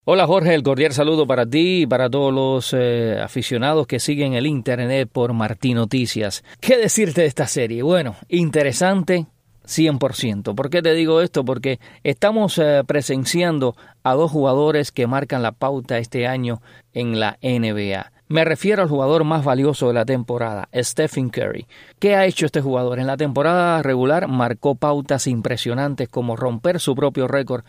Hola Jorge, el cordial saludo para ti y para todos los aficionados que siguen el internet por Martí Noticias. ¿Qué decirte de esta serie? Bueno, interesante 100%. ¿Por qué te digo esto? Porque estamos presenciando a dos jugadores que marcan la pauta este año en la NBA. Me refiero al jugador más valioso de la temporada, Stephen Curry. ¿Qué ha hecho este jugador? En la temporada regular marcó pautas impresionantes como romper su propio récord,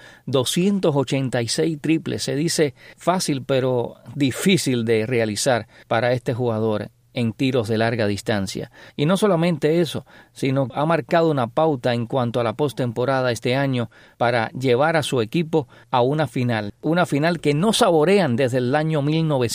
286 triples. Se dice fácil pero difícil de realizar para este jugador en tiros de larga distancia. Y no solamente eso, sino ha marcado una pauta en cuanto a la postemporada este año para llevar a su equipo a una final que no saborean desde el año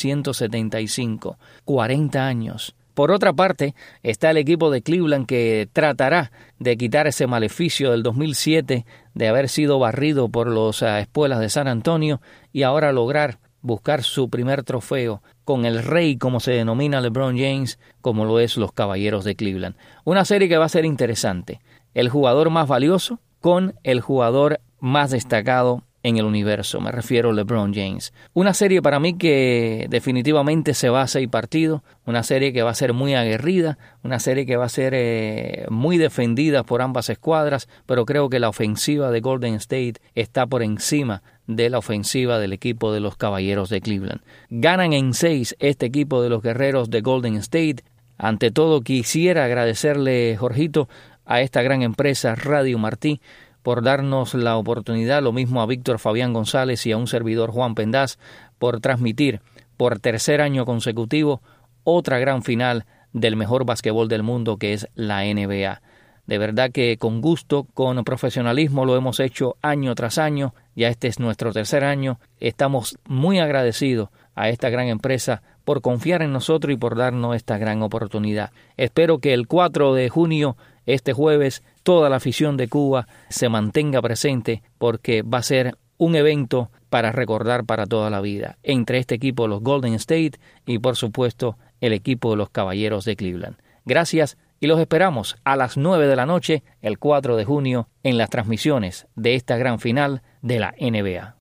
1975, 40 años. Por otra parte, está el equipo de Cleveland que tratará de quitar ese maleficio del 2007 de haber sido barrido por los espuelas de San Antonio y ahora lograr buscar su primer trofeo con el rey, como se denomina LeBron James, como lo es los Caballeros de Cleveland. Una serie que va a ser interesante. El jugador más valioso con el jugador más destacado en el universo. Me refiero a LeBron James. Una serie para mí que definitivamente se va a 6 partidos. Una serie que va a ser muy aguerrida. Una serie que va a ser muy defendida por ambas escuadras. Pero creo que la ofensiva de Golden State está por encima de la ofensiva del equipo de los Caballeros de Cleveland. Ganan en 6 este equipo de los Guerreros de Golden State. Ante todo quisiera agradecerle, Jorgito, a esta gran empresa Radio Martí por darnos la oportunidad, lo mismo a Víctor Fabián González y a un servidor Juan Pendaz, por transmitir por tercer año consecutivo otra gran final del mejor basquetbol del mundo que es la NBA. De verdad que con gusto, con profesionalismo lo hemos hecho año tras año. Ya este es nuestro tercer año. Estamos muy agradecidos a esta gran empresa por confiar en nosotros y por darnos esta gran oportunidad. Espero que el 4 de junio, este jueves, toda la afición de Cuba se mantenga presente porque va a ser un evento para recordar para toda la vida entre este equipo, los Golden State, y por supuesto el equipo de los Caballeros de Cleveland. Gracias. Y los esperamos a las 9 de la noche, el 4 de junio, en las transmisiones de esta gran final de la NBA.